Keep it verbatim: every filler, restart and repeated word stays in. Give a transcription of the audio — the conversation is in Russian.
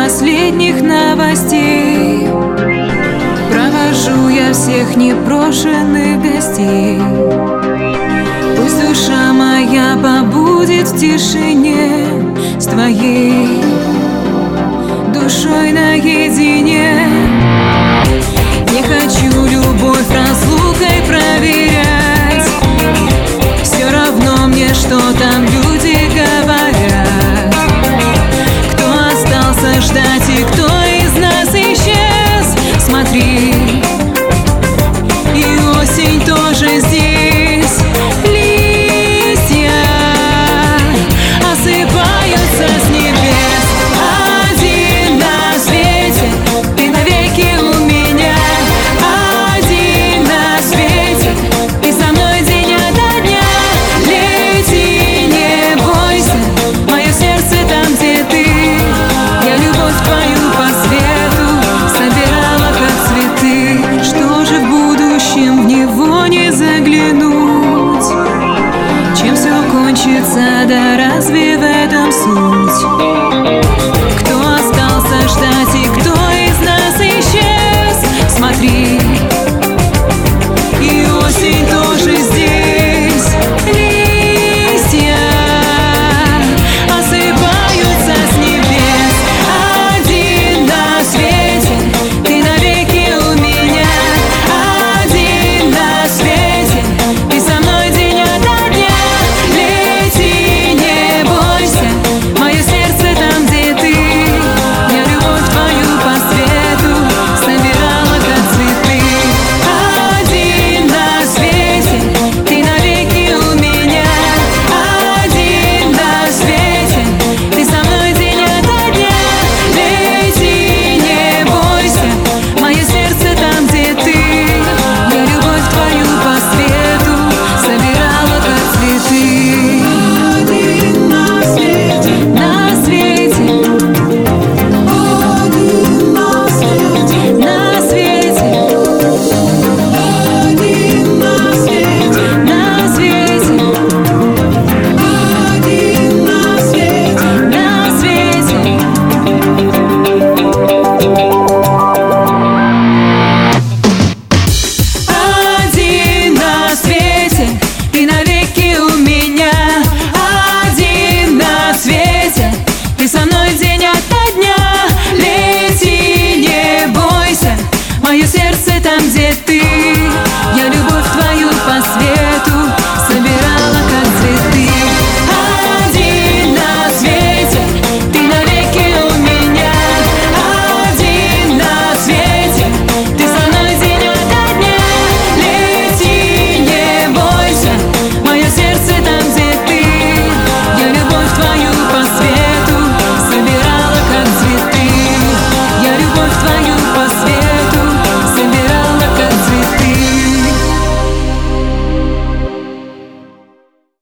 последних новостей. Провожу я всех непрошенных гостей. Пусть душа моя побудет в тишине с твоей душой наедине. Не хочу любовь разлукой проверять. Все равно мне, что там люди говорят. Кто остался ждать и кто из нас исчез? Смотри, и осень тоже здесь. Листья осыпаются с небес. Один на свете, ты навеки у меня. Один на свете, ты со мной день ото дня. Лети, не бойся, мое сердце там, где ты. Я любовь твою по свету собирала, как цветы. Что же в будущем, в него не заглянуть? Чем все кончится, да разве в этом суть? Кто остался ждать и кто из нас исчез? Смотри, и осень тоже здесь. Листья осыпаются с небес. Один на свете, ты навеки у меня. Один на свете, ты со мной день ото дня. Лети, не бойся, мое сердце там, где ты. Я любовь твою по свету собирала, как цветы. Один на свете, ты навеки у меня. Один на свете, ты со мной день ото дня. Лети, не бойся, мое сердце там, где ты. Я любовь твою по свету собирала, как цветы. Один на свете, на свете, один на свете, на свете, один на свете, на свете, один на свете, на свете. Один на свете, ты навеки у меня. Один на свете, ты со мной день ото дня. Лети, не бойся, мое сердце там, где ты.